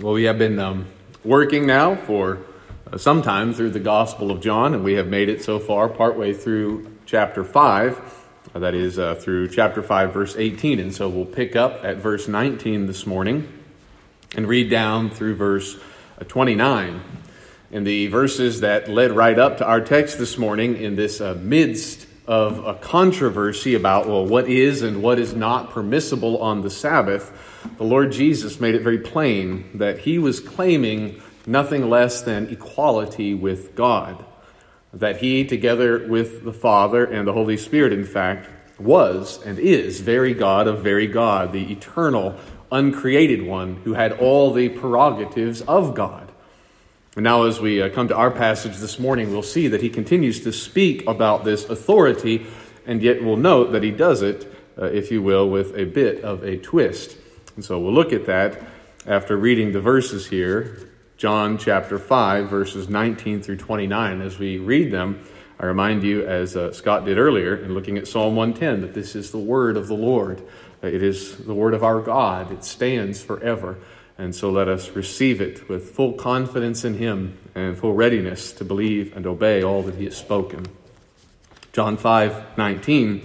Well, we have been working now for some time through the Gospel of John, and we have made it so far partway through chapter 5, that is through chapter 5, verse 18. And so we'll pick up at verse 19 this morning and read down through verse 29. And the verses that led right up to our text this morning in this midst of a controversy about, what is and what is not permissible on the Sabbath, the Lord Jesus made it very plain that he was claiming nothing less than equality with God. That he, together with the Father and the Holy Spirit, in fact, was and is very God of very God, the eternal, uncreated one who had all the prerogatives of God. And now as we come to our passage this morning, we'll see that he continues to speak about this authority, and yet we'll note that he does it, if you will, with a bit of a twist. And so we'll look at that after reading the verses here, John chapter 5, verses 19 through 29. As we read them, I remind you, as Scott did earlier, in looking at Psalm 110, that this is the word of the Lord. It is the word of our God. It stands forever. And so let us receive it with full confidence in him and full readiness to believe and obey all that he has spoken. John 5:19.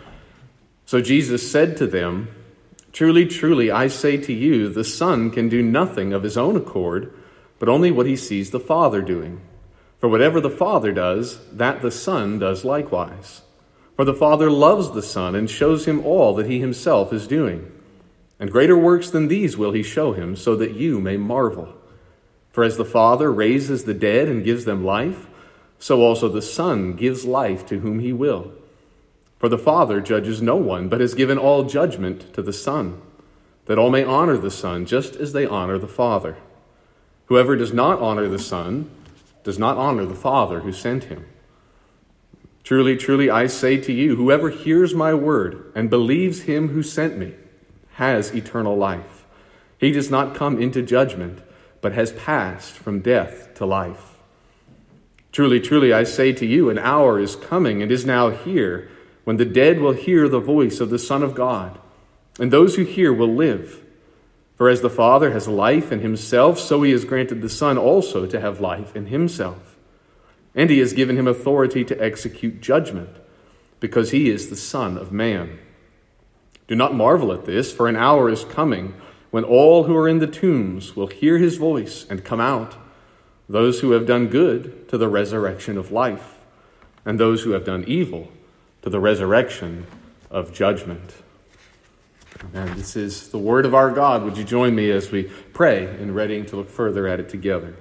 So Jesus said to them, "Truly, truly, I say to you, the Son can do nothing of his own accord, but only what he sees the Father doing. For whatever the Father does, that the Son does likewise. For the Father loves the Son and shows him all that he himself is doing. And greater works than these will he show him, so that you may marvel. For as the Father raises the dead and gives them life, so also the Son gives life to whom he will. For the Father judges no one, but has given all judgment to the Son, that all may honor the Son just as they honor the Father. Whoever does not honor the Son does not honor the Father who sent him. Truly, truly, I say to you, whoever hears my word and believes him who sent me has eternal life. He does not come into judgment, but has passed from death to life. Truly, truly, I say to you, an hour is coming and is now here, when the dead will hear the voice of the Son of God, and those who hear will live. For as the Father has life in himself, so he has granted the Son also to have life in himself. And he has given him authority to execute judgment, because he is the Son of Man. Do not marvel at this, for an hour is coming when all who are in the tombs will hear his voice and come out, those who have done good to the resurrection of life, and those who have done evil to the resurrection of judgment." And this is the word of our God. Would you join me as we pray in readying to look further at it together?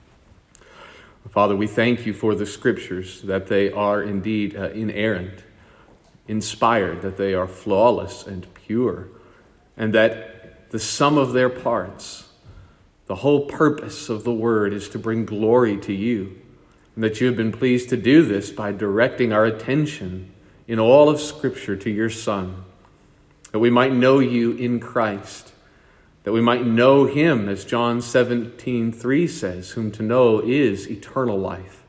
Father, we thank you for the scriptures, that they are indeed inerrant, inspired, that they are flawless and pure, and that the sum of their parts, the whole purpose of the word, is to bring glory to you, and that you have been pleased to do this by directing our attention in all of Scripture to your Son, that we might know you in Christ, that we might know him, as John 17:3 says, whom to know is eternal life.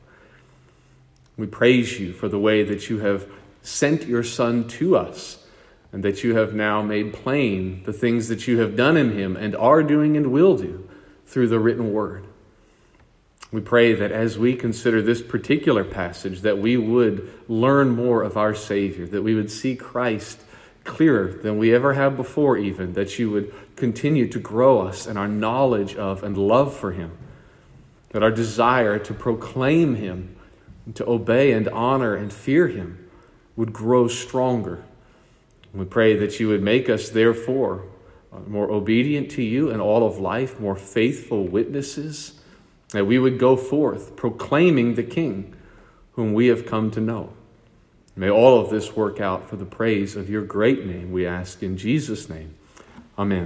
We praise you for the way that you have sent your Son to us, and that you have now made plain the things that you have done in him and are doing and will do through the written word. We pray that as we consider this particular passage, that we would learn more of our Savior, that we would see Christ clearer than we ever have before even, that you would continue to grow us in our knowledge of and love for him, that our desire to proclaim him, and to obey and honor and fear him would grow stronger. We pray that you would make us, therefore, more obedient to you in all of life, more faithful witnesses, that we would go forth proclaiming the King whom we have come to know. May all of this work out for the praise of your great name, we ask in Jesus' name. Amen.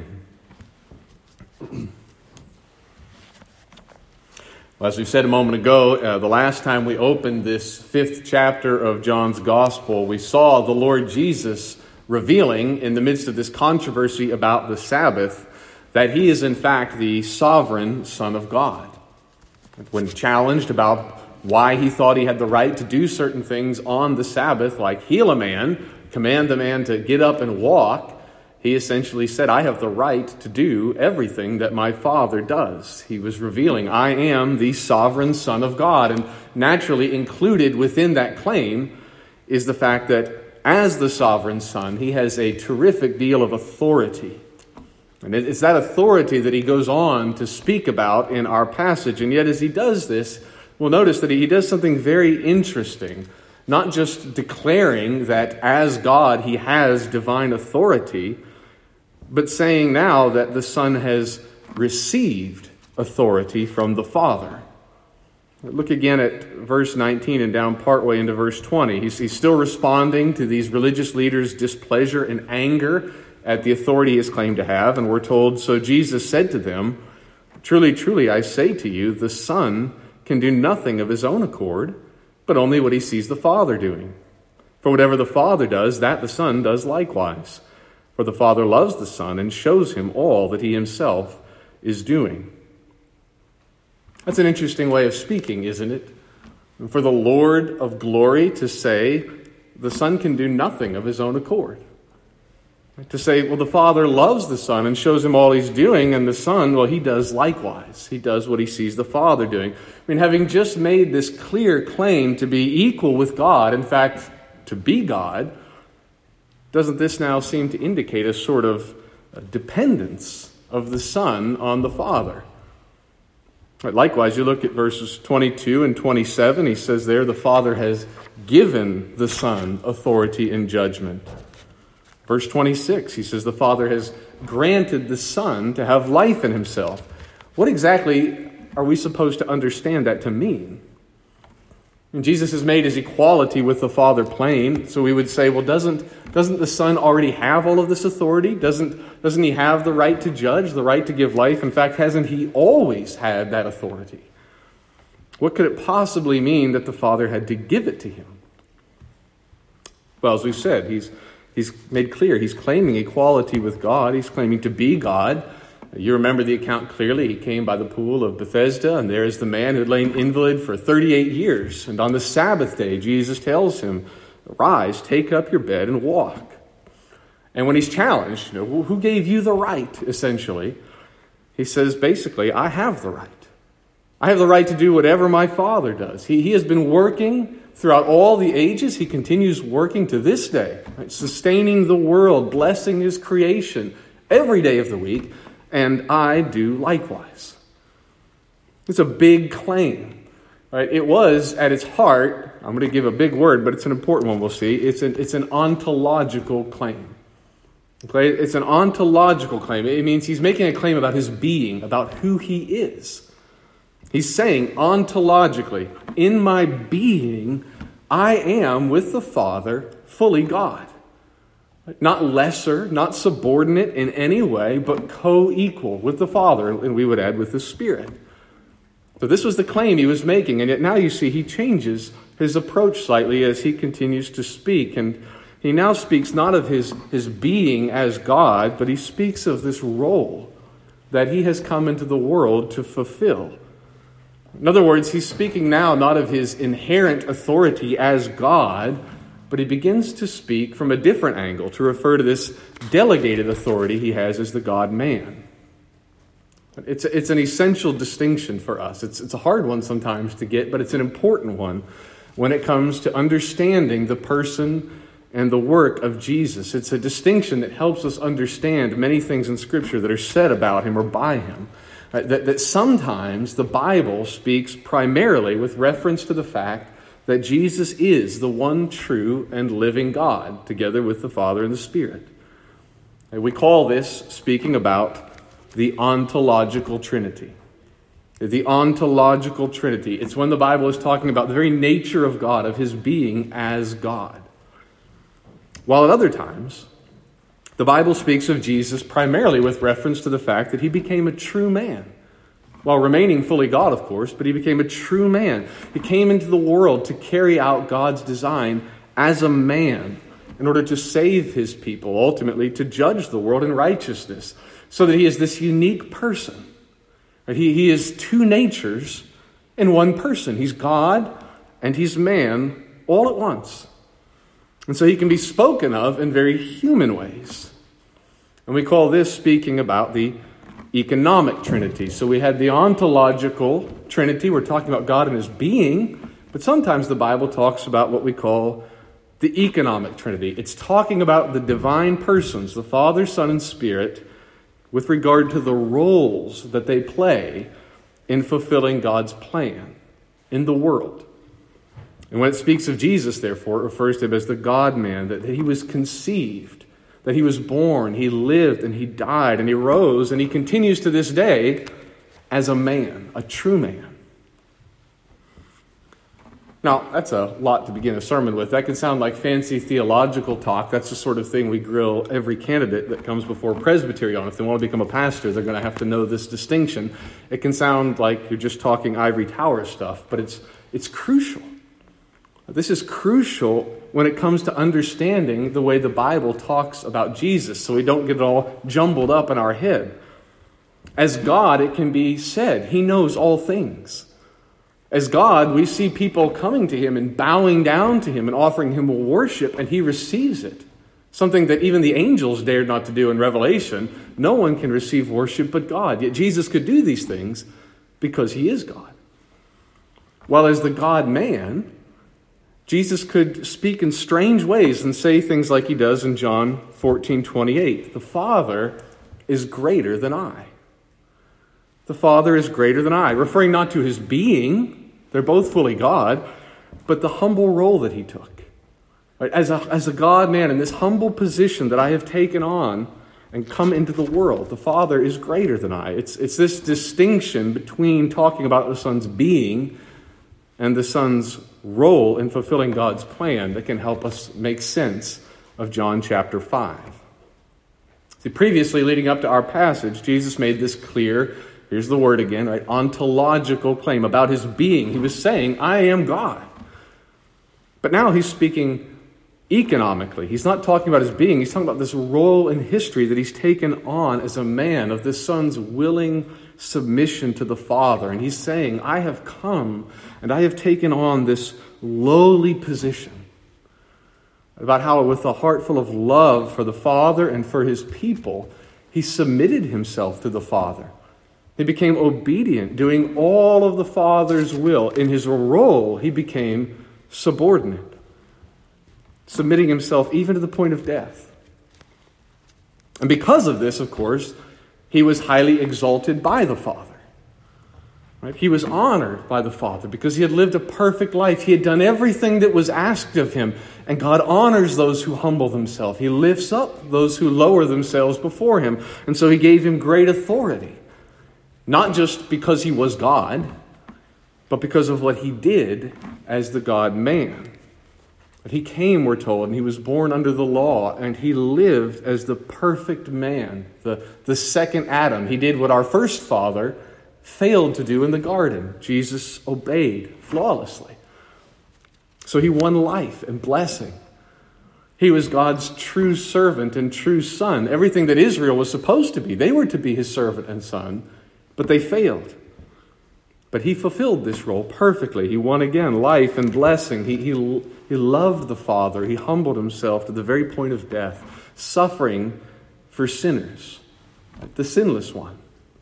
Well, as we said a moment ago, the last time we opened this 5th chapter of John's Gospel, we saw the Lord Jesus revealing, in the midst of this controversy about the Sabbath, that he is in fact the sovereign Son of God. When challenged about why he thought he had the right to do certain things on the Sabbath, like heal a man, command the man to get up and walk, he essentially said, I have the right to do everything that my Father does. He was revealing, I am the sovereign Son of God. And naturally included within that claim is the fact that as the sovereign Son, he has a terrific deal of authority. And it's that authority that he goes on to speak about in our passage. And yet as he does this, we'll notice that he does something very interesting. Not just declaring that as God he has divine authority, but saying now that the Son has received authority from the Father. Look again at verse 19 and down partway into verse 20. He's still responding to these religious leaders' displeasure and anger at the authority he has claimed to have. And we're told, so Jesus said to them, truly, truly, I say to you, the Son can do nothing of his own accord, but only what he sees the Father doing. For whatever the Father does, that the Son does likewise. For the Father loves the Son and shows him all that he himself is doing. That's an interesting way of speaking, isn't it? For the Lord of glory to say the Son can do nothing of his own accord. To say, well, the Father loves the Son and shows him all he's doing, and the Son, well, he does likewise. He does what he sees the Father doing. I mean, having just made this clear claim to be equal with God, in fact, to be God, doesn't this now seem to indicate a sort of dependence of the Son on the Father? Likewise, you look at verses 22 and 27. He says there, the Father has given the Son authority in judgment. Verse 26, he says the Father has granted the Son to have life in himself. What exactly are we supposed to understand that to mean? And Jesus has made his equality with the Father plain, so we would say, well, doesn't the Son already have all of this authority? Doesn't he have the right to judge, the right to give life? In fact, hasn't he always had that authority? What could it possibly mean that the Father had to give it to him? Well, as we've said, he's made clear he's claiming equality with God. He's claiming to be God. You remember the account clearly. He came by the pool of Bethesda, and there is the man who had lain invalid for 38 years. And on the Sabbath day, Jesus tells him, "Rise, take up your bed, and walk." And when he's challenged, who gave you the right, essentially, he says, basically, I have the right. I have the right to do whatever my Father does. He has been working throughout all the ages. He continues working to this day, right? Sustaining the world, blessing his creation every day of the week, and I do likewise. It's a big claim, right? It was at its heart, I'm going to give a big word, but it's an important one we'll see. It's an ontological claim. Okay? It's an ontological claim. It means he's making a claim about his being, about who he is. He's saying ontologically, in my being, I am with the Father fully God. Not lesser, not subordinate in any way, but co-equal with the Father, and we would add with the Spirit. So this was the claim he was making, and yet now you see he changes his approach slightly as he continues to speak. And he now speaks not of his being as God, but he speaks of this role that he has come into the world to fulfill. In other words, he's speaking now not of his inherent authority as God, but he begins to speak from a different angle to refer to this delegated authority he has as the God-man. It's an essential distinction for us. It's a hard one sometimes to get, but it's an important one when it comes to understanding the person and the work of Jesus. It's a distinction that helps us understand many things in Scripture that are said about him or by him. That sometimes the Bible speaks primarily with reference to the fact that Jesus is the one true and living God, together with the Father and the Spirit. And we call this speaking about the ontological Trinity. The ontological Trinity. It's when the Bible is talking about the very nature of God, of his being as God. While at other times, the Bible speaks of Jesus primarily with reference to the fact that he became a true man. While remaining fully God, of course, but he became a true man. He came into the world to carry out God's design as a man in order to save his people, ultimately to judge the world in righteousness, so that he is this unique person. He is two natures in one person. He's God and he's man all at once. And so he can be spoken of in very human ways. And we call this speaking about the economic Trinity. So we had the ontological Trinity. We're talking about God and his being. But sometimes the Bible talks about what we call the economic Trinity. It's talking about the divine persons, the Father, Son, and Spirit, with regard to the roles that they play in fulfilling God's plan in the world. And when it speaks of Jesus, therefore, it refers to him as the God-man, that he was conceived, that he was born, he lived, and he died, and he rose, and he continues to this day as a man, a true man. Now, that's a lot to begin a sermon with. That can sound like fancy theological talk. That's the sort of thing we grill every candidate that comes before presbytery on. If they want to become a pastor, they're going to have to know this distinction. It can sound like you're just talking ivory tower stuff, but it's crucial. This is crucial when it comes to understanding the way the Bible talks about Jesus, so we don't get it all jumbled up in our head. As God, it can be said, he knows all things. As God, we see people coming to him and bowing down to him and offering him worship, and he receives it. Something that even the angels dared not to do in Revelation. No one can receive worship but God. Yet Jesus could do these things because he is God. While as the God-man, Jesus could speak in strange ways and say things like he does in John 14:28. The Father is greater than I. The Father is greater than I, referring not to his being, they're both fully God, but the humble role that he took. Right? As a God-man in this humble position that I have taken on and come into the world, the Father is greater than I. It's this distinction between talking about the Son's being and the Son's role in fulfilling God's plan that can help us make sense of John chapter 5. See, previously, leading up to our passage, Jesus made this clear, here's the word again, right? Ontological claim about his being. He was saying, I am God. But now he's speaking economically. He's not talking about his being. He's talking about this role in history that he's taken on as a man, of this Son's willing submission to the Father. And he's saying, I have come and I have taken on this lowly position. About how with a heart full of love for the Father and for his people, he submitted himself to the Father. He became obedient, doing all of the Father's will. In his role, he became subordinate, submitting himself even to the point of death. And because of this, of course, he was highly exalted by the Father. Right? He was honored by the Father because he had lived a perfect life. He had done everything that was asked of him. And God honors those who humble themselves. He lifts up those who lower themselves before him. And so he gave him great authority. Not just because he was God, but because of what he did as the God-man. But he came, we're told, and he was born under the law, and he lived as the perfect man, the second Adam. He did what our first father failed to do in the garden. Jesus obeyed flawlessly. So he won life and blessing. He was God's true servant and true son. Everything that Israel was supposed to be. They were to be his servant and son. But they failed. But he fulfilled this role perfectly. He won again life and blessing. He loved the Father. He humbled himself to the very point of death, suffering for sinners, the sinless one.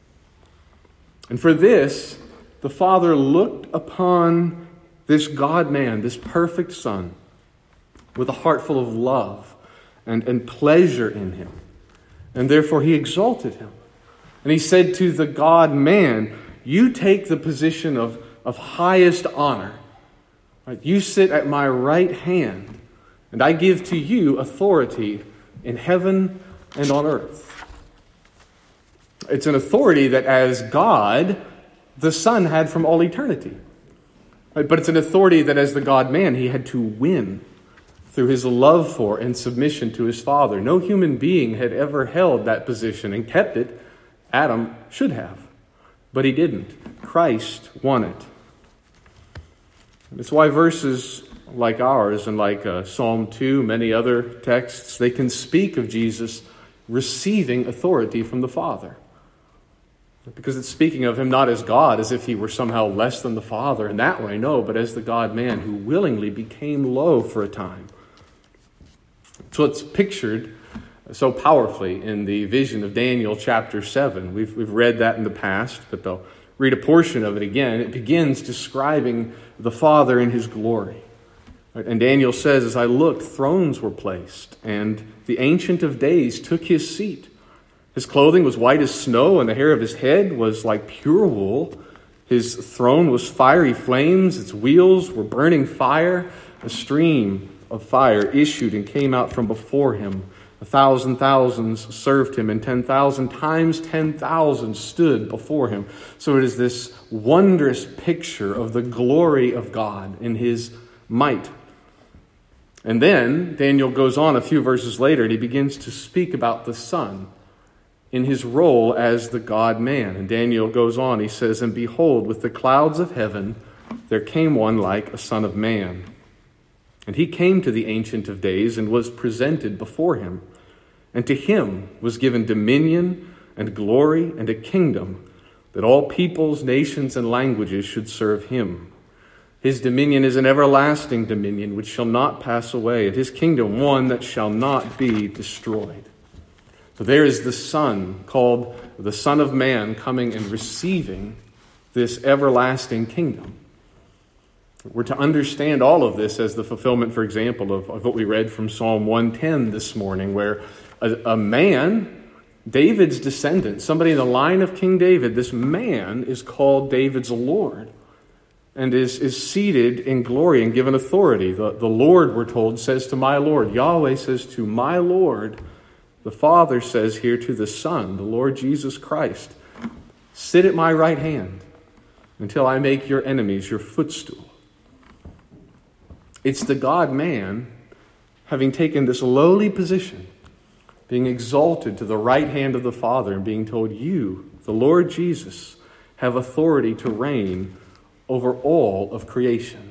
And for this, the Father looked upon this God-man, this perfect Son, with a heart full of love and pleasure in him. And therefore he exalted him. And he said to the God-man, you take the position of highest honor. Right? You sit at my right hand, and I give to you authority in heaven and on earth. It's an authority that as God, the Son had from all eternity. Right? But it's an authority that as the God-man, he had to win through his love for and submission to his Father. No human being had ever held that position and kept it. Adam should have, but he didn't. Christ won it. It's why verses like ours and like Psalm 2, many other texts, they can speak of Jesus receiving authority from the Father. Because it's speaking of him not as God, as if he were somehow less than the Father in that way, no, but as the God-man who willingly became low for a time. So it's pictured so powerfully in the vision of Daniel chapter 7. We've read that in the past, but I'll read a portion of it again. It begins describing the Father in his glory. And Daniel says, "As I looked, thrones were placed, and the Ancient of Days took his seat. His clothing was white as snow, and the hair of his head was like pure wool. His throne was fiery flames, its wheels were burning fire. A stream of fire issued and came out from before him. 1,000 thousands served him, and 10,000 times 10,000 stood before him." So it is this wondrous picture of the glory of God in his might. And then Daniel goes on a few verses later, and he begins to speak about the Son in his role as the God-man. And Daniel goes on, he says, "And behold, with the clouds of heaven, there came one like a son of man. And he came to the Ancient of Days and was presented before him. And to him was given dominion and glory and a kingdom, that all peoples, nations, and languages should serve him. His dominion is an everlasting dominion which shall not pass away, and his kingdom one that shall not be destroyed." So there is the Son, called the Son of Man, coming and receiving this everlasting kingdom. We're to understand all of this as the fulfillment, for example, of what we read from Psalm 110 this morning, where a man, David's descendant, somebody in the line of King David, this man is called David's Lord and is seated in glory and given authority. The Lord, we're told, says to my Lord. Yahweh says to my Lord. The Father says here to the Son, the Lord Jesus Christ, "Sit at my right hand until I make your enemies your footstool." It's the God-man, having taken this lowly position, being exalted to the right hand of the Father and being told, "You, the Lord Jesus, have authority to reign over all of creation."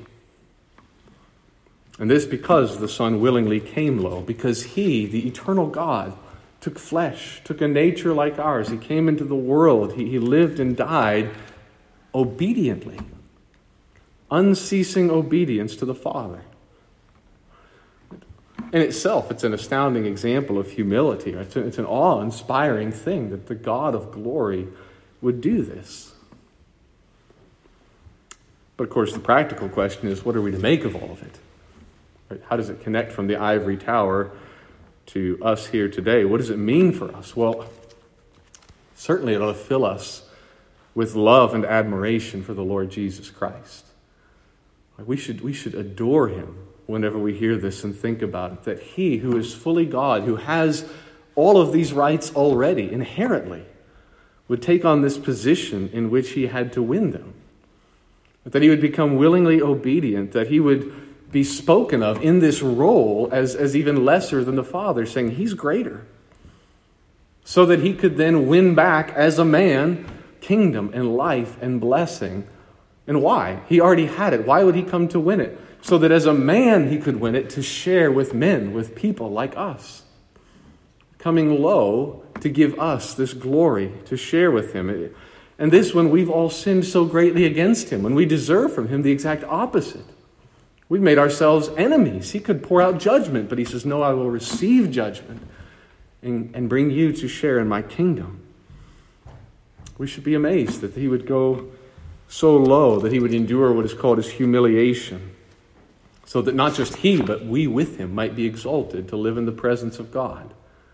And this because the Son willingly came low, because he, the eternal God, took flesh, took a nature like ours. He came into the world. He lived and died obediently. Unceasing obedience to the Father. In itself, it's an astounding example of humility. It's an awe-inspiring thing that the God of glory would do this. But of course, the practical question is, what are we to make of all of it? Right? How does it connect from the ivory tower to us here today? What does it mean for us? Well, certainly it ought to fill us with love and admiration for the Lord Jesus Christ. We should adore him whenever we hear this and think about it, that he who is fully God, who has all of these rights already inherently, would take on this position in which he had to win them. That he would become willingly obedient, that he would be spoken of in this role as even lesser than the Father, saying he's greater, so that he could then win back as a man kingdom and life and blessing. And why? He already had it. Why would he come to win it? So that as a man he could win it to share with men, with people like us. Coming low to give us this glory, to share with him. And this when we've all sinned so greatly against him, when we deserve from him the exact opposite. We've made ourselves enemies. He could pour out judgment, but he says, "No, I will receive judgment and bring you to share in my kingdom." We should be amazed that he would go so low, that he would endure what is called his humiliation, so that not just he, but we with him might be exalted to live in the presence of God.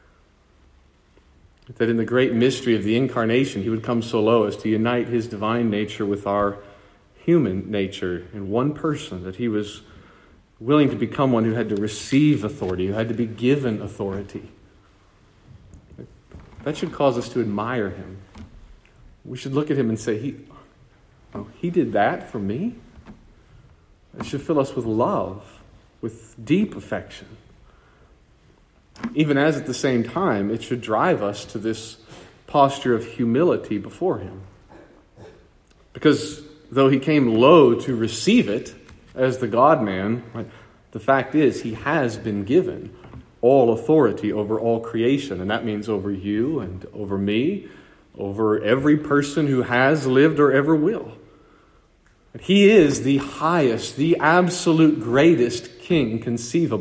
That in the great mystery of the incarnation, he would come so low as to unite his divine nature with our human nature in one person, that he was willing to become one who had to receive authority, who had to be given authority. That should cause us to admire him. We should look at him and say, he did that for me? It should fill us with love, with deep affection. Even as at the same time, it should drive us to this posture of humility before him. Because though he came low to receive it as the God-man, right, the fact is he has been given all authority over all creation. And that means over you and over me, over every person who has lived or ever will. He is the highest, the absolute greatest king conceivable.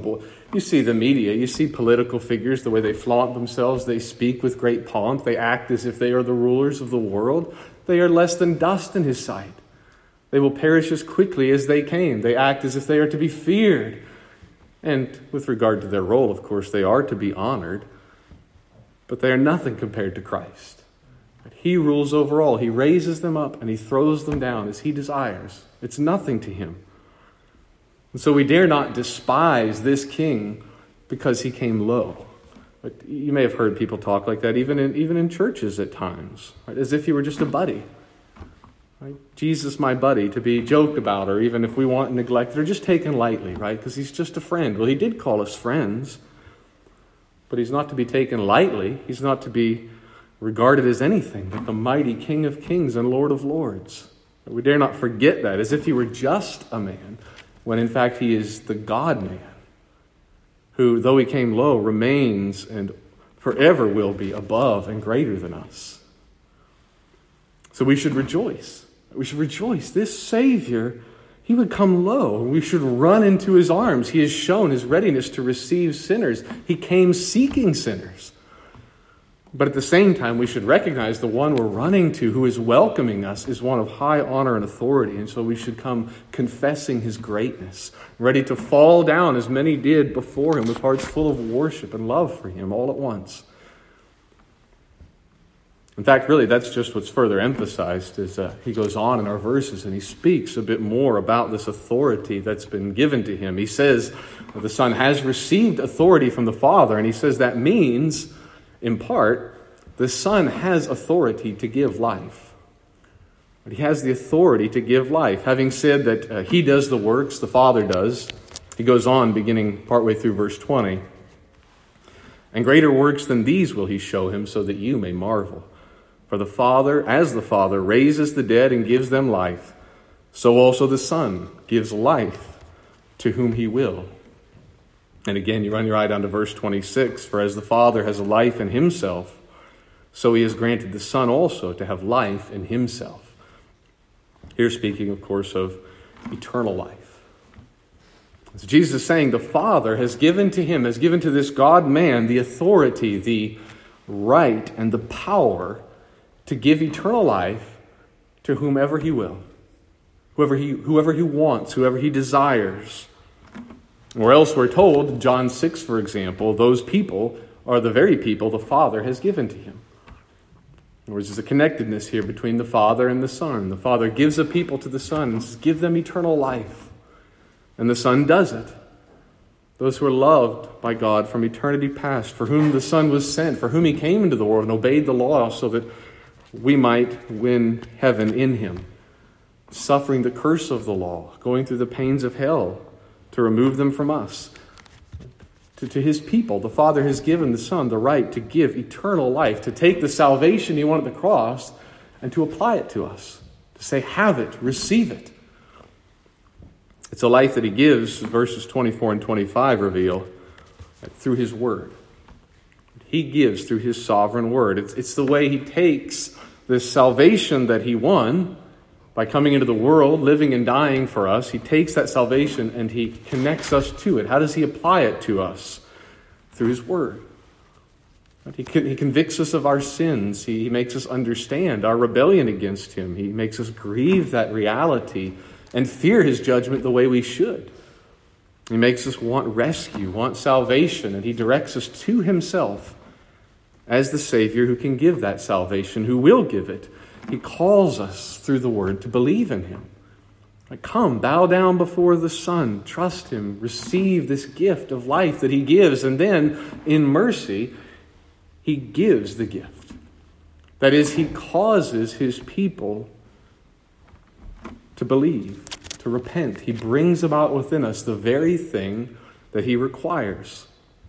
You see the media, you see political figures, the way they flaunt themselves, they speak with great pomp, they act as if they are the rulers of the world. They are less than dust in his sight. They will perish as quickly as they came. They act as if they are to be feared. And with regard to their role, of course, they are to be honored, but they are nothing compared to Christ. He rules over all. He raises them up and he throws them down as he desires. It's nothing to him. And so we dare not despise this king because he came low. But you may have heard people talk like that even in churches at times, right? As if he were just a buddy. Right? Jesus, my buddy, to be joked about, or even if we want neglected, or just taken lightly, right? Because he's just a friend. Well, he did call us friends, but he's not to be taken lightly. He's not to be regarded as anything but the mighty King of Kings and Lord of Lords. We dare not forget that, as if he were just a man, when in fact he is the God-man, who, though he came low, remains and forever will be above and greater than us. So we should rejoice. We should rejoice. This Savior, he would come low. We should run into his arms. He has shown his readiness to receive sinners. He came seeking sinners. But at the same time, we should recognize the one we're running to, who is welcoming us, is one of high honor and authority. And so we should come confessing his greatness, ready to fall down as many did before him, with hearts full of worship and love for him all at once. In fact, really, that's just what's further emphasized as he goes on in our verses and he speaks a bit more about this authority that's been given to him. He says the Son has received authority from the Father, and he says that means, in part, the Son has authority to give life. But he has the authority to give life. Having said that he does the works the Father does, he goes on beginning partway through verse 20. And greater works than these will he show him, so that you may marvel. For the Father, as the Father, raises the dead and gives them life, so also the Son gives life to whom he will. And again, you run your eye down to verse 26. For as the Father has life in himself, so he has granted the Son also to have life in himself. Here speaking, of course, of eternal life. So Jesus is saying the Father has given to him, has given to this God-man the authority, the right, and the power to give eternal life to whomever he will, whoever he wants, whoever he desires. Or else we're told, John 6, for example, those people are the very people the Father has given to him. In other words, there's a connectedness here between the Father and the Son. The Father gives a people to the Son and says, give them eternal life. And the Son does it. Those who are loved by God from eternity past, for whom the Son was sent, for whom he came into the world and obeyed the law so that we might win heaven in him, suffering the curse of the law, going through the pains of hell to remove them from us. To his people, the Father has given the Son the right to give eternal life, to take the salvation he won at the cross and to apply it to us, to say, have it, receive it. It's a life that he gives, verses 24 and 25 reveal, through his word. He gives through his sovereign word. It's the way he takes this salvation that he won by coming into the world, living and dying for us. He takes that salvation and he connects us to it. How does he apply it to us? Through his word. He convicts us of our sins. He makes us understand our rebellion against him. He makes us grieve that reality and fear his judgment the way we should. He makes us want rescue, want salvation, and he directs us to himself as the Savior who can give that salvation, who will give it. He calls us through the word to believe in him. Like, come, bow down before the Son, trust him, receive this gift of life that he gives, and then in mercy, he gives the gift. That is, he causes his people to believe, to repent. He brings about within us the very thing that he requires.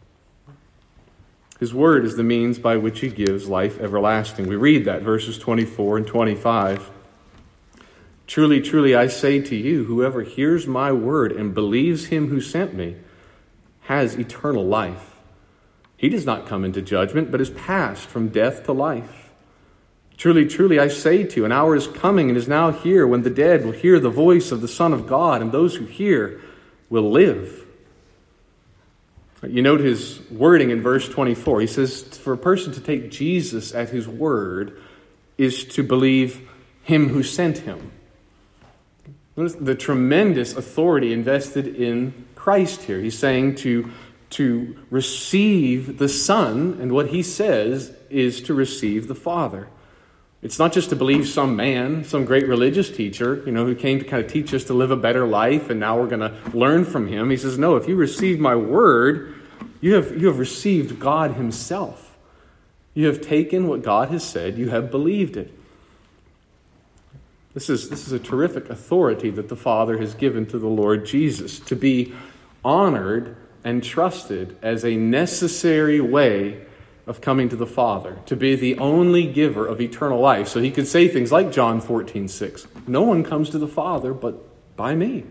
His word is the means by which he gives life everlasting. We read that, verses 24 and 25. Truly, truly, I say to you, whoever hears my word and believes him who sent me has eternal life. He does not come into judgment, but is passed from death to life. Truly, truly, I say to you, an hour is coming and is now here when the dead will hear the voice of the Son of God, and those who hear will live. You note his wording in verse 24. He says, for a person to take Jesus at his word is to believe him who sent him. Notice the tremendous authority invested in Christ here. He's saying to receive the Son, and what he says is to receive the Father. It's not just to believe some man, some great religious teacher, who came to kind of teach us to live a better life, and now we're going to learn from him. He says, no, if you receive my word, you have received God himself. You have taken what God has said, you have believed it. This is a terrific authority that the Father has given to the Lord Jesus, to be honored and trusted as a necessary way of coming to the Father, to be the only giver of eternal life. So he could say things like John 14:6, no one comes to the Father but by me.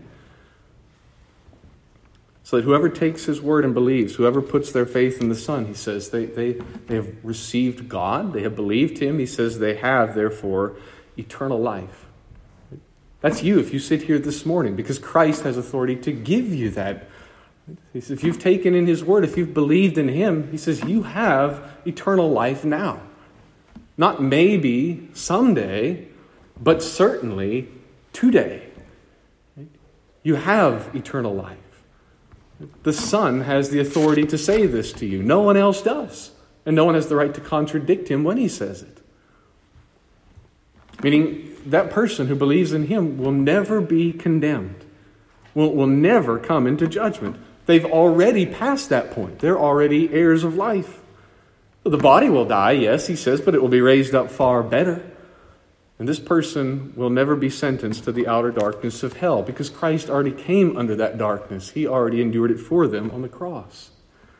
So that whoever takes his word and believes, whoever puts their faith in the Son, he says, they have received God, they have believed him. He says they have, therefore, eternal life. That's you if you sit here this morning, because Christ has authority to give you that. He says, if you've taken in his word, if you've believed in him, he says, you have eternal life now. Not maybe someday, but certainly today. You have eternal life. The Son has the authority to say this to you. No one else does. And no one has the right to contradict him when he says it. Meaning, that person who believes in him will never be condemned, will never come into judgment. They've already passed that point. They're already heirs of life. The body will die, yes, he says, but it will be raised up far better. And this person will never be sentenced to the outer darkness of hell, because Christ already came under that darkness. He already endured it for them on the cross.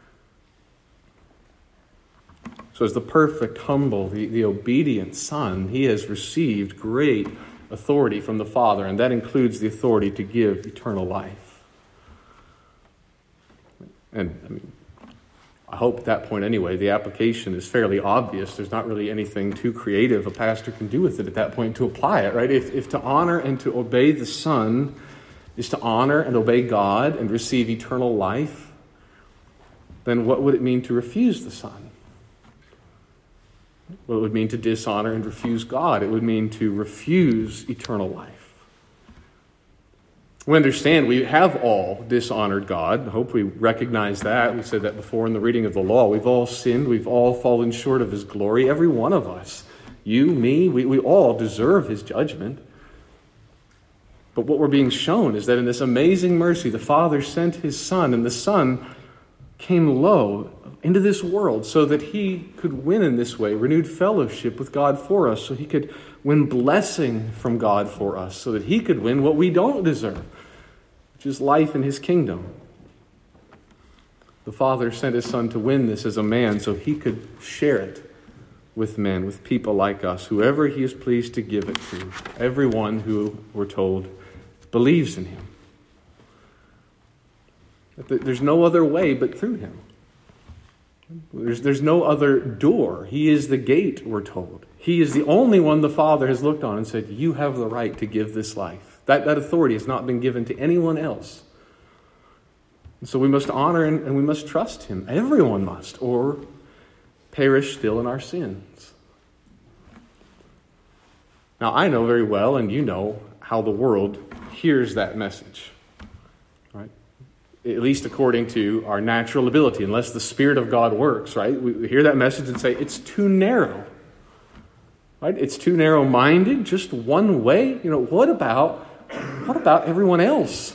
So as the perfect, humble, the obedient Son, he has received great authority from the Father, and that includes the authority to give eternal life. And I hope at that point anyway, the application is fairly obvious. There's not really anything too creative a pastor can do with it at that point to apply it, right? If to honor and to obey the Son is to honor and obey God and receive eternal life, then what would it mean to refuse the Son? Well, it would mean to dishonor and refuse God. It would mean to refuse eternal life. We understand we have all dishonored God. I hope we recognize that. We said that before in the reading of the law. We've all sinned. We've all fallen short of his glory. Every one of us. You, me, we all deserve his judgment. But what we're being shown is that in this amazing mercy, the Father sent his Son, and the Son came low into this world so that he could win in this way renewed fellowship with God for us, so he could win blessing from God for us, so that he could win what we don't deserve, which is life in his kingdom. The Father sent his Son to win this as a man so he could share it with men, with people like us, whoever he is pleased to give it to, everyone who, we're told, believes in him. There's no other way but through him. There's no other door. He is the gate, we're told. He is the only one the Father has looked on and said, you have the right to give this life. That authority has not been given to anyone else. And so we must honor and we must trust him. Everyone must, or perish still in our sins. Now, I know very well, and you know, how the world hears that message. Right? At least according to our natural ability, unless the Spirit of God works, right? We hear that message and say, it's too narrow. Right? It's too narrow-minded, just one way. What about everyone else?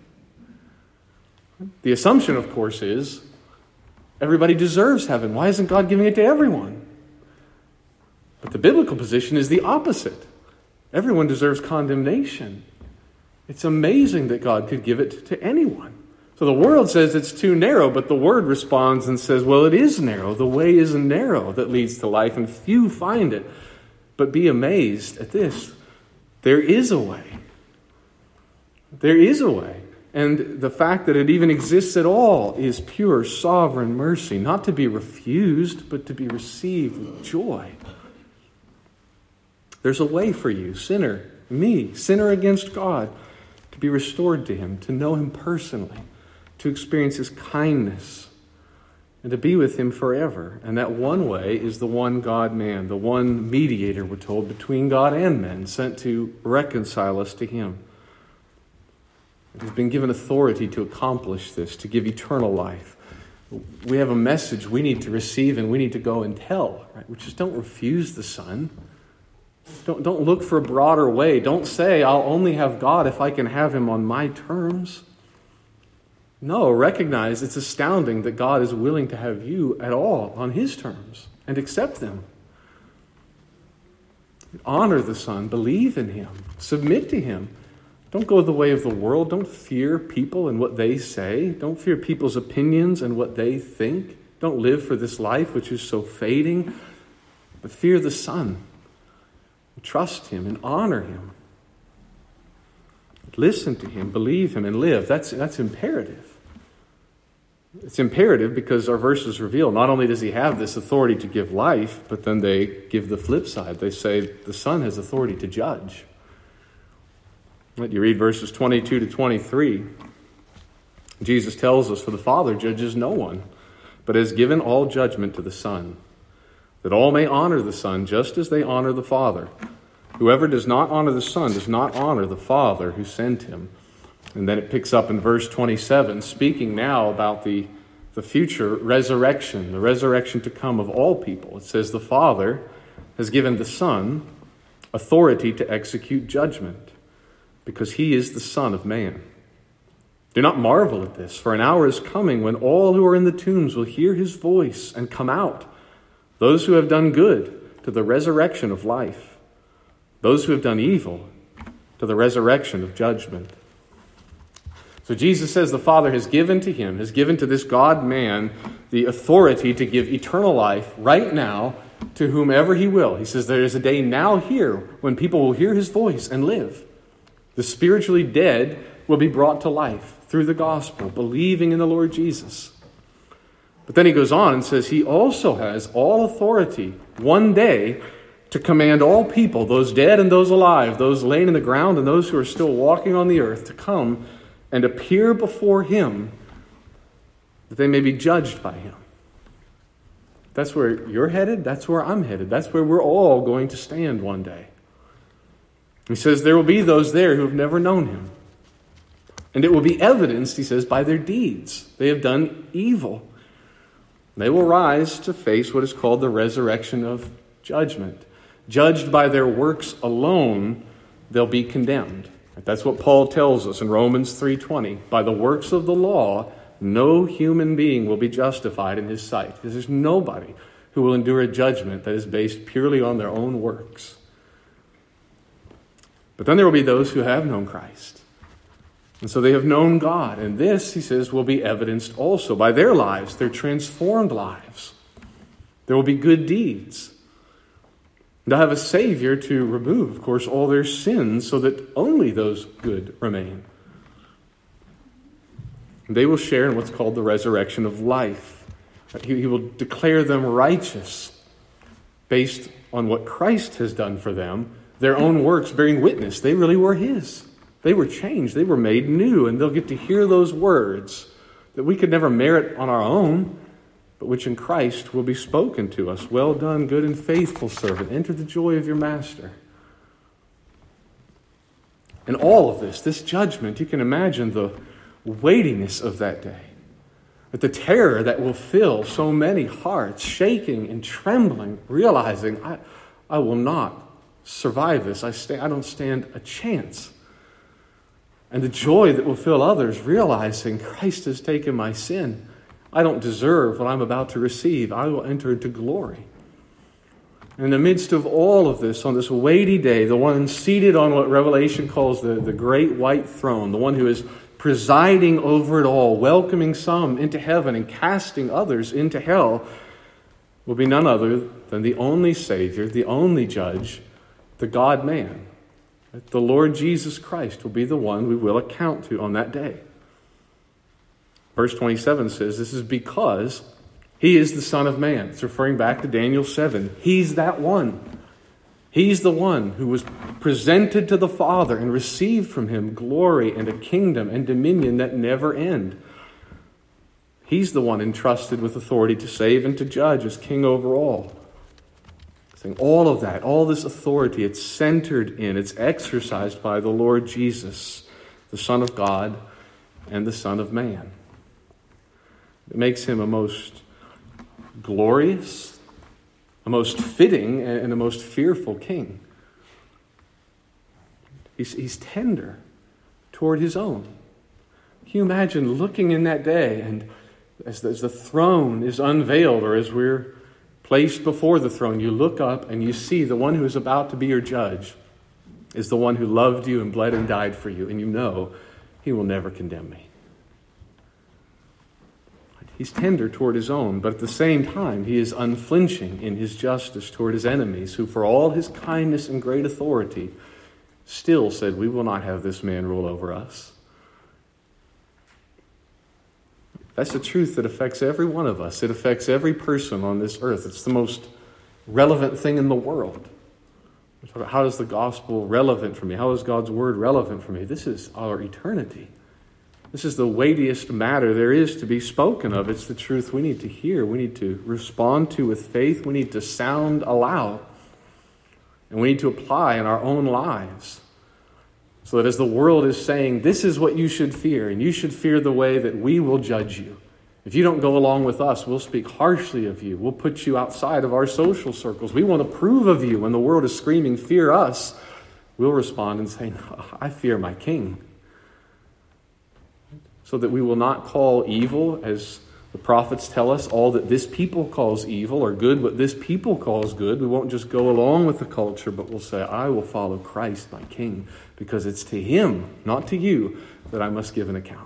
The assumption, of course, is everybody deserves heaven. Why isn't God giving it to everyone? But the biblical position is the opposite. Everyone deserves condemnation. It's amazing that God could give it to anyone. So the world says it's too narrow, but the Word responds and says, well, it is narrow. The way is narrow that leads to life, and few find it. But be amazed at this. There is a way. There is a way. And the fact that it even exists at all is pure, sovereign mercy, not to be refused, but to be received with joy. There's a way for you, sinner, me, sinner against God, to be restored to him, to know him personally, to experience his kindness, and to be with him forever. And that one way is the one God-man, the one mediator, we're told, between God and men, sent to reconcile us to him. He's been given authority to accomplish this, to give eternal life. We have a message we need to receive and we need to go and tell. Right? We just don't refuse the Son. Don't look for a broader way. Don't say, I'll only have God if I can have him on my terms. No, recognize it's astounding that God is willing to have you at all on his terms and accept them. Honor the Son, believe in him, submit to him. Don't go the way of the world. Don't fear people and what they say. Don't fear people's opinions and what they think. Don't live for this life which is so fading, but fear the Son. Trust him and honor him. Listen to him, believe him, and live. That's imperative. It's imperative because our verses reveal not only does he have this authority to give life, but then they give the flip side. They say the Son has authority to judge. You read verses 22 to 23. Jesus tells us, for the Father judges no one, but has given all judgment to the Son, that all may honor the Son just as they honor the Father. Whoever does not honor the Son does not honor the Father who sent him. And then it picks up in verse 27, speaking now about the future resurrection, the resurrection to come of all people. It says, the Father has given the Son authority to execute judgment, because he is the Son of Man. Do not marvel at this, for an hour is coming when all who are in the tombs will hear his voice and come out. Those who have done good, to the resurrection of life. Those who have done evil, to the resurrection of judgment. So Jesus says the Father has given to him, has given to this God-man the authority to give eternal life right now to whomever he will. He says there is a day now here when people will hear his voice and live. The spiritually dead will be brought to life through the gospel, believing in the Lord Jesus. But then he goes on and says he also has all authority one day to command all people, those dead and those alive, those laying in the ground and those who are still walking on the earth, to come and appear before him that they may be judged by him. That's where you're headed. That's where I'm headed. That's where we're all going to stand one day. He says there will be those there who have never known him. And it will be evidenced, he says, by their deeds. They have done evil. They will rise to face what is called the resurrection of judgment. Judged by their works alone, they'll be condemned. That's what Paul tells us in Romans 3:20. By the works of the law, no human being will be justified in his sight. Because there's nobody who will endure a judgment that is based purely on their own works. But then there will be those who have known Christ. And so they have known God. And this, he says, will be evidenced also by their lives, their transformed lives. There will be good deeds. They'll have a Savior to remove, of course, all their sins so that only those good remain. They will share in what's called the resurrection of life. He will declare them righteous based on what Christ has done for them, their own works bearing witness. They really were his. They were changed. They were made new, and they'll get to hear those words that we could never merit on our own, but which in Christ will be spoken to us. Well done, good and faithful servant. Enter the joy of your master. And all of this judgment, you can imagine the weightiness of that day. But the terror that will fill so many hearts, shaking and trembling, realizing, I will not survive this. I don't stand a chance. And the joy that will fill others, realizing Christ has taken my sin. I don't deserve what I'm about to receive. I will enter into glory. And in the midst of all of this, on this weighty day, the one seated on what Revelation calls the great white throne, the one who is presiding over it all, welcoming some into heaven and casting others into hell, will be none other than the only Savior, the only Judge, the God-man. The Lord Jesus Christ will be the one we will account to on that day. Verse 27 says, this is because he is the Son of Man. It's referring back to Daniel 7. He's that one. He's the one who was presented to the Father and received from him glory and a kingdom and dominion that never end. He's the one entrusted with authority to save and to judge as king over all. Saying all of that, all this authority, it's centered in, it's exercised by the Lord Jesus, the Son of God and the Son of Man. It makes him a most glorious, a most fitting, and a most fearful king. He's tender toward his own. Can you imagine looking in that day, and as the throne is unveiled, or as we're placed before the throne, you look up and you see the one who is about to be your judge is the one who loved you and bled and died for you, and you know he will never condemn me. He's tender toward his own, but at the same time, he is unflinching in his justice toward his enemies, who for all his kindness and great authority still said, we will not have this man rule over us. That's a truth that affects every one of us. It affects every person on this earth. It's the most relevant thing in the world. How is the gospel relevant for me? How is God's word relevant for me? This is our eternity. This is the weightiest matter there is to be spoken of. It's the truth we need to hear. We need to respond to with faith. We need to sound aloud. And we need to apply in our own lives. So that as the world is saying, this is what you should fear, and you should fear the way that we will judge you. If you don't go along with us, we'll speak harshly of you. We'll put you outside of our social circles. We won't approve of you. When the world is screaming, fear us, we'll respond and say, no, I fear my King. So that we will not call evil, as the prophets tell us, all that this people calls evil, or good what this people calls good. We won't just go along with the culture, but we'll say, I will follow Christ, my King, because it's to him, not to you, that I must give an account.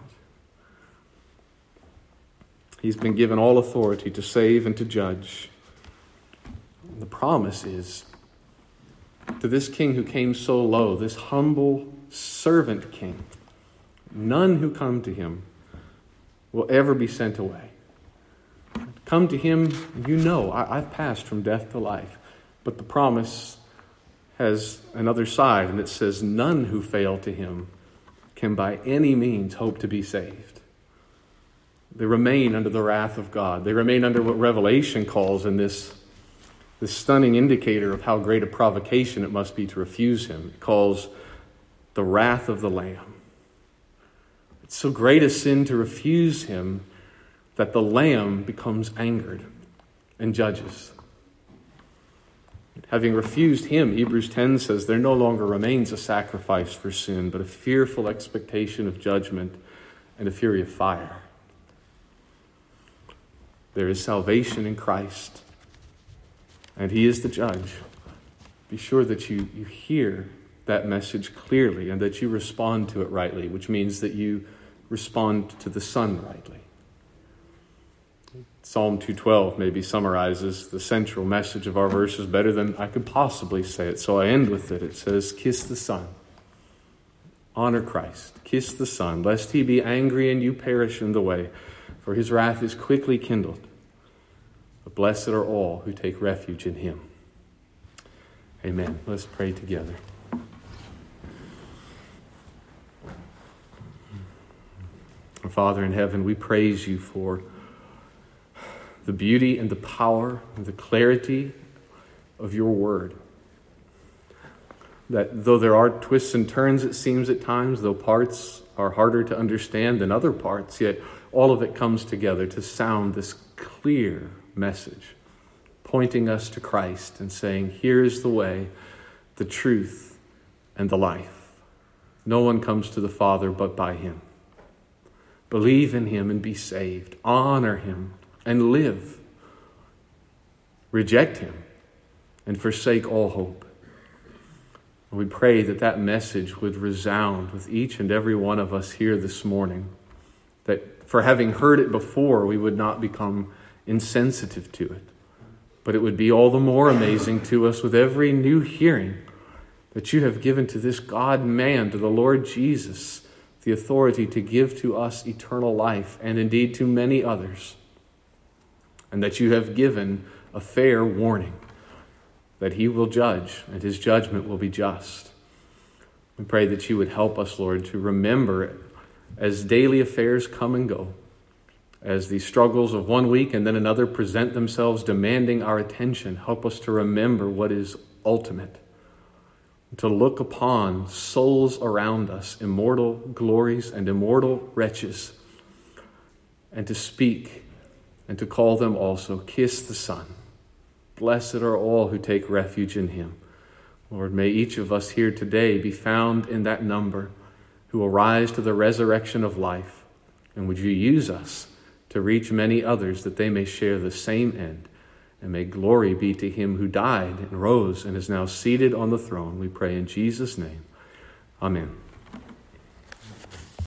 He's been given all authority to save and to judge. And the promise is to this King who came so low, this humble servant King, none who come to him will ever be sent away. Come to him, you know, I've passed from death to life. But the promise has another side, and it says none who fail to him can by any means hope to be saved. They remain under the wrath of God. They remain under what Revelation calls in this stunning indicator of how great a provocation it must be to refuse him. It calls the wrath of the Lamb. It's so great a sin to refuse him that the Lamb becomes angered and judges. Having refused him, Hebrews 10 says, there no longer remains a sacrifice for sin, but a fearful expectation of judgment and a fury of fire. There is salvation in Christ, and he is the judge. Be sure that you hear that message clearly and that you respond to it rightly, which means that you respond to the Son rightly. Psalm 212 maybe summarizes the central message of our verses better than I could possibly say it, so I end with it. It says, kiss the Son. Honor Christ. Kiss the Son, lest he be angry and you perish in the way, for his wrath is quickly kindled. But blessed are all who take refuge in him. Amen. Let's pray together. Our Father in heaven, we praise you for the beauty and the power and the clarity of your word. That though there are twists and turns, it seems at times, though parts are harder to understand than other parts, yet all of it comes together to sound this clear message, pointing us to Christ and saying, here is the way, the truth, and the life. No one comes to the Father but by him. Believe in him and be saved. Honor him and live. Reject him and forsake all hope. And we pray that that message would resound with each and every one of us here this morning. That for having heard it before, we would not become insensitive to it. But it would be all the more amazing to us with every new hearing that you have given to this God-man, to the Lord Jesus, the authority to give to us eternal life, and indeed to many others. And that you have given a fair warning that he will judge and his judgment will be just. We pray that you would help us, Lord, to remember as daily affairs come and go, As the struggles of one week and then another present themselves demanding our attention, help us to remember what is ultimate, to look upon souls around us, immortal glories and immortal wretches, and to speak and to call them also, kiss the Son. Blessed are all who take refuge in him. Lord, may each of us here today be found in that number who will rise to the resurrection of life. And would you use us to reach many others that they may share the same end. And may glory be to him who died and rose and is now seated on the throne. We pray in Jesus' name. Amen.